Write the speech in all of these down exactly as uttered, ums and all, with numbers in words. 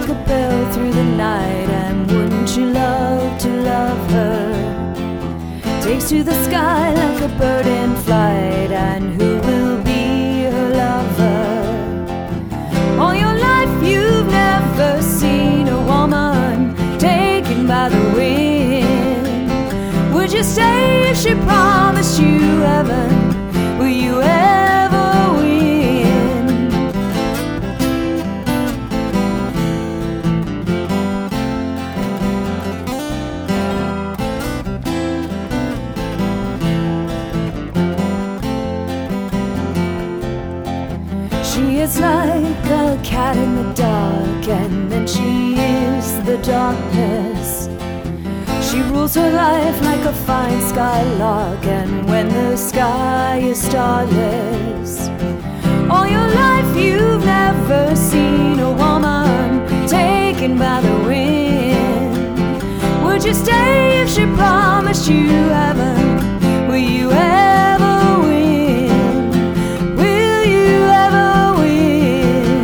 like a bell through the night, and wouldn't you love to love her? Takes to the sky like a bird in flight, and who will be her lover? All your life you've never seen a woman taken by the wind. Would you stay if she promised you heaven? Will you ever win? She is like a cat in the dark, and then she is the darkness. She rules her life like a fine skylark, and when the sky is starless. All your life you've never seen a woman taken by the wind. Would you stay if she promised you heaven? Will you ever win? Will you ever win?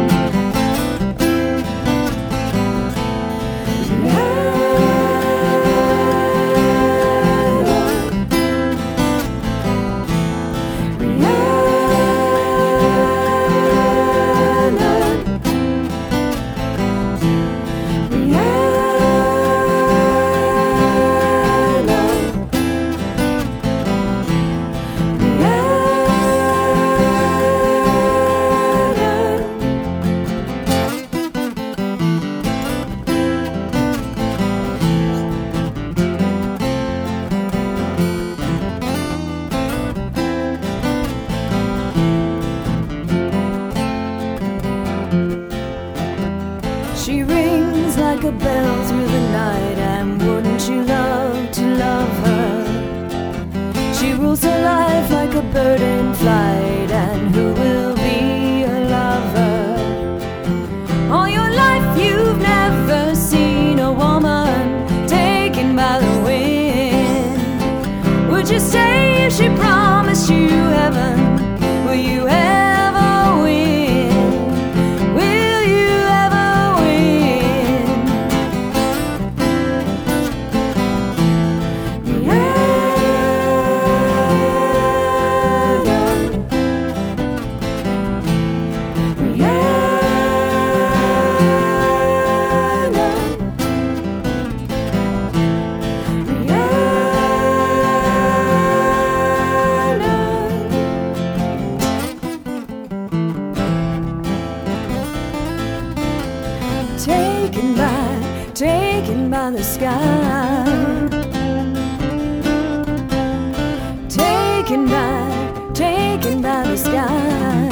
She rings like a bell through the night, and wouldn't you love to love her? She rules her life like a bird in flight, and who will be her lover? All your life you've never seen a woman taken by the wind. Would you stay if she promised you heaven? Will you ever win? Will you ever win? Taken by, taken by the sky. Taken by, taken by the sky.